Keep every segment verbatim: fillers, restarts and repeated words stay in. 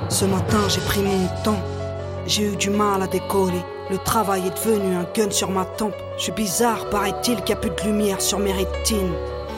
Ce matin j'ai pris mon temps, j'ai eu du mal à décoller. Le travail est devenu un gun sur ma tempe. Je suis bizarre, paraît-il qu'il n'y a plus de lumière sur mes rétines.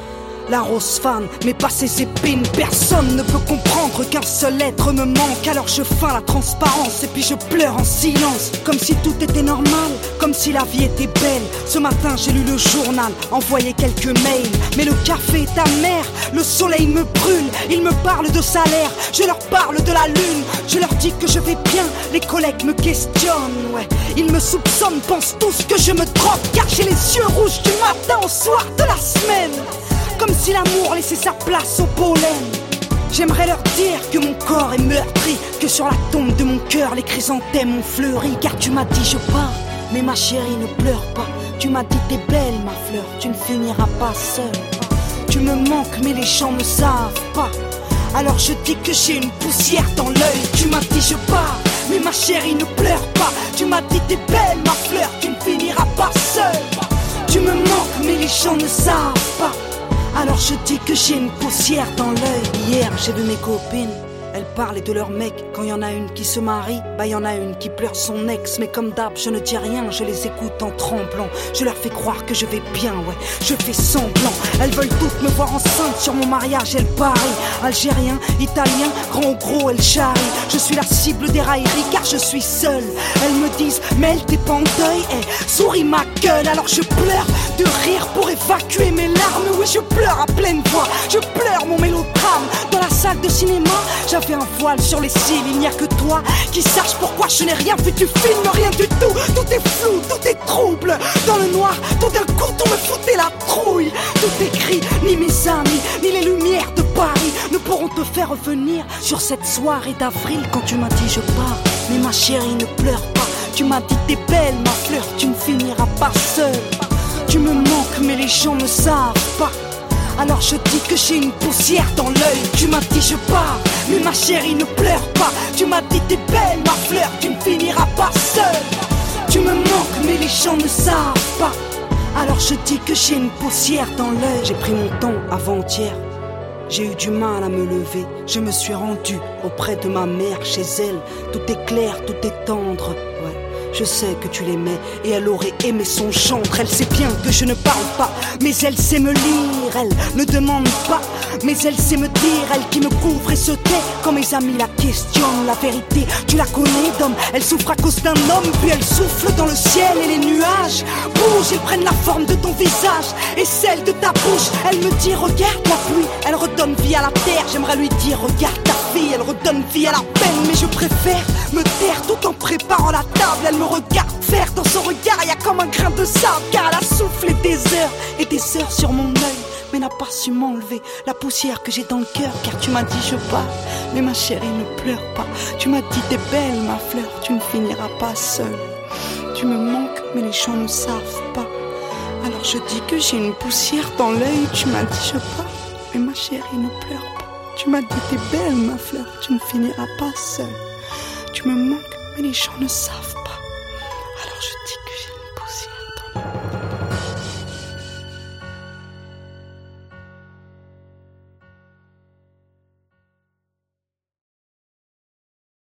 La rose fan, mais pas ses épines. Personne ne peut comprendre qu'un seul être me manque. Alors je feins la transparence et puis je pleure en silence. Comme si tout était normal, comme si la vie était belle. Ce matin j'ai lu le journal, envoyé quelques mails. Mais le café est amer, le soleil me brûle. Ils me parlent de salaire, je leur parle de la lune. Je leur dis que je vais bien, les collègues me questionnent. Ouais, ils me soupçonnent, pensent tous que je me drogue. Car j'ai les yeux rouges du matin au soir de la semaine. Comme si l'amour laissait sa place au pollen. J'aimerais leur dire que mon corps est meurtri, que sur la tombe de mon cœur les chrysanthèmes ont fleuri. Car tu m'as dit je pars, mais ma chérie ne pleure pas. Tu m'as dit t'es belle ma fleur, tu ne finiras pas seule. Tu me manques mais les gens ne savent pas. Alors je dis que j'ai une poussière dans l'œil. Tu m'as dit je pars, mais ma chérie ne pleure pas. Tu m'as dit t'es belle ma fleur, tu ne finiras pas seule. Tu me manques mais les gens ne savent pas. Alors je dis que j'ai une poussière dans l'œil. Hier j'ai vu mes copines, elles parlaient de leur mec. Quand y en a une qui se marie, bah y en a une qui pleure son ex. Mais comme d'hab je ne dis rien, je les écoute en tremblant. Je leur fais croire que je vais bien, ouais, je fais semblant. Elles veulent toutes me voir enceinte sur mon mariage, elles parient. Algérien, italien, grand ou gros, elles charrient. Je suis la cible des railleries car je suis seule. Elles me disent, mais elle t'es pas en deuil, eh, souris ma gueule. Alors je pleure de rire pour évacuer mes larmes. Oui je pleure à pleine voix, je pleure mon mélodrame. Dans la salle de cinéma, j'avais un voile sur les cils. Il n'y a que toi qui sache pourquoi je n'ai rien vu du film. Rien du tout, tout est flou, tout est trouble. Dans le noir, tout d'un coup tout me foutait la trouille. Tout est gris, ni mes amis, ni les lumières de Paris ne pourront te faire revenir sur cette soirée d'avril. Quand tu m'as dit je pars, mais ma chérie ne pleure pas. Tu m'as dit t'es belle ma fleur, tu ne finiras pas seule. Tu me manques mais les gens ne savent pas. Alors je dis que j'ai une poussière dans l'œil. Tu m'as dit je pars, mais ma chérie ne pleure pas. Tu m'as dit t'es belle ma fleur, tu ne finiras pas seule. Tu me manques mais les gens ne savent pas. Alors je dis que j'ai une poussière dans l'œil. J'ai pris mon temps avant-hier, j'ai eu du mal à me lever. Je me suis rendu auprès de ma mère, chez elle. Tout est clair, tout est tendre, ouais. Je sais que tu l'aimais et elle aurait aimé son gendre. Elle sait bien que je ne parle pas, mais elle sait me lire. Elle ne demande pas, mais elle sait me dire. Elle qui me couvre et se tait quand mes amis la questionnent. La vérité, tu la connais d'homme. Elle souffre à cause d'un homme, puis elle souffle dans le ciel. Et les nuages bougent, ils prennent la forme de ton visage et celle de ta bouche. Elle me dit regarde la pluie, elle redonne vie à la terre. J'aimerais lui dire regarde ta fille, elle redonne vie à la peine. Mais je préfère me taire tout en préparant la table. Elle me regarde faire, dans son regard il y a comme un grain de sable. Car elle a soufflé des heures et des heures sur mon œil, mais n'a pas su m'enlever la poussière que j'ai dans le cœur. Car tu m'as dit je pars, mais ma chérie ne pleure pas. Tu m'as dit t'es belle ma fleur, tu ne finiras pas seule. Tu me manques mais les gens ne savent pas. Alors je dis que j'ai une poussière dans l'œil. Tu m'as dit je pars, mais ma chérie ne pleure pas. Tu m'as dit t'es belle ma fleur, tu ne finiras pas seule. Tu me manques mais les gens ne savent pas.